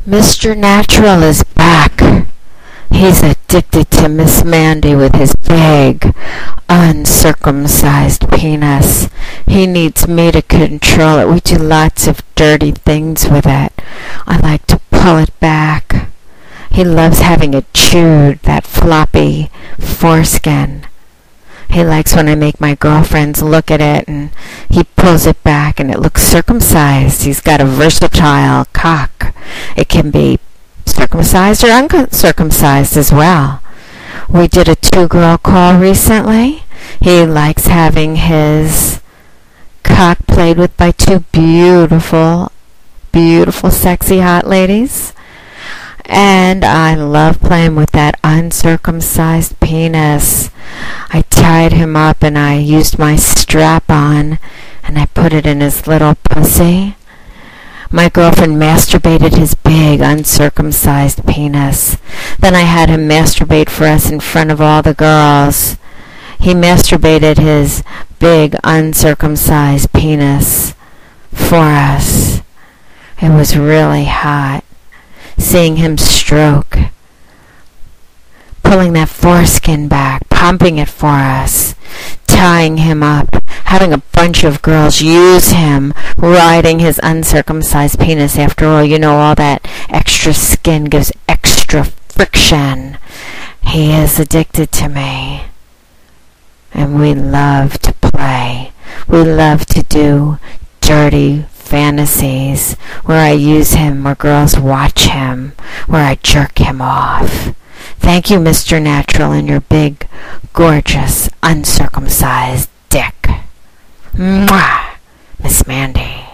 Mr. Natural is back. He's addicted to Miss Mandy with his big, uncircumcised penis. He needs me to control it. We do lots of dirty things with it. I like to pull it back. He loves having it chewed, that floppy foreskin. He likes when I make my girlfriends look at it and he pulls it back and it looks circumcised. He's got a versatile cock. It can be circumcised or uncircumcised as well. We did a 2-girl call recently. He likes having his cock played with by 2 beautiful, sexy, hot ladies. And I love playing with that uncircumcised penis. I tied him up and I used my strap-on and I put it in his little pussy. My girlfriend masturbated his big uncircumcised penis. Then I had him masturbate for us in front of all the girls. He masturbated his big uncircumcised penis for us. It was really hot. Seeing him stroke, pulling that foreskin back, pumping it for us, tying him up, having a bunch of girls use him, riding his uncircumcised penis. After all, you know, all that extra skin gives extra friction. He is addicted to me. And we love to play. We love to do dirty fantasies where I use him, where girls watch him, where I jerk him off. Thank you, Mr. Natural, and your big, gorgeous, uncircumcised dick. Mwah! Miss Mandy.